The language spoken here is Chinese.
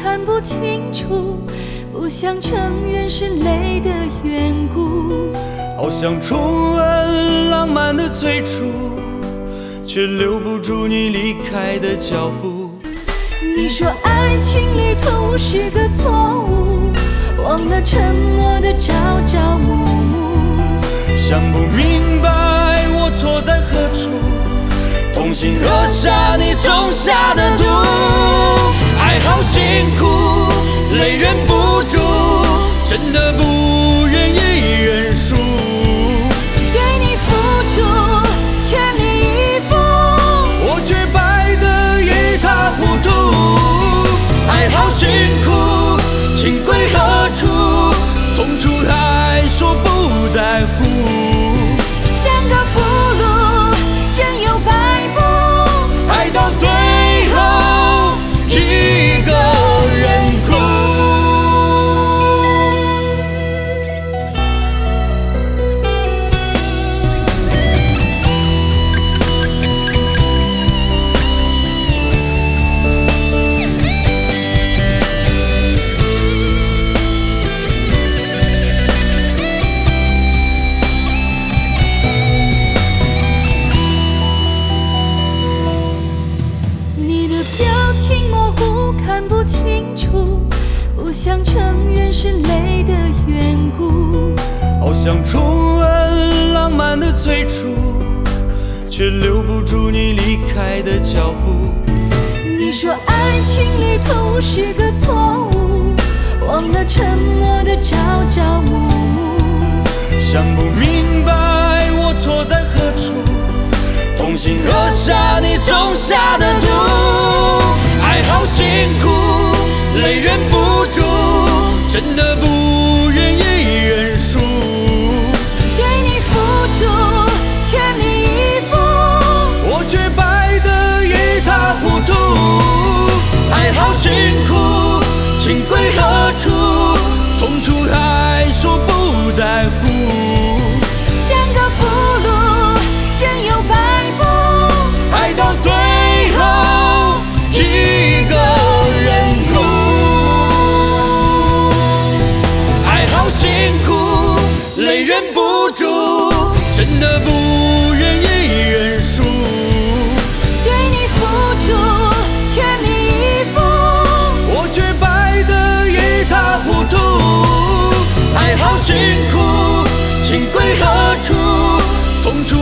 看不清楚，不想承认是泪的缘故。 好想重温浪漫的最初，却留不住你离开的脚步。 你说爱情旅途是个错误，忘了承诺的朝朝暮暮。 想不明白我错在何处，痛心喝下你种下的毒。爱好辛苦，泪忍不住，真的不愿意认输。 对你付出全力以赴， 我却败得一塌糊涂。爱好辛苦，情归何处？痛楚还说不在乎。 像个俘虏，任由摆布， 爱到最后一个人哭。 看不清楚，不想承认是泪的缘故。 好想重温浪漫的最初，却留不住你离开的脚步。 你说爱情旅途是个错误，忘了承诺的朝朝暮暮。 想不明白我错在何处，痛心喝下你种下的毒。爱好辛苦，泪忍不住，真的不愿意认输。 对你付出全力以赴， 我却败得一塌糊涂。爱好辛苦，情归何处？痛楚还说不在乎。 像个俘虏，任由摆布， 爱到最后一个人哭。爱好辛苦，泪忍不住，真的不愿意认输。 对你付出全力以赴， 我却败得一塌糊涂。爱好辛苦，情归何处？痛楚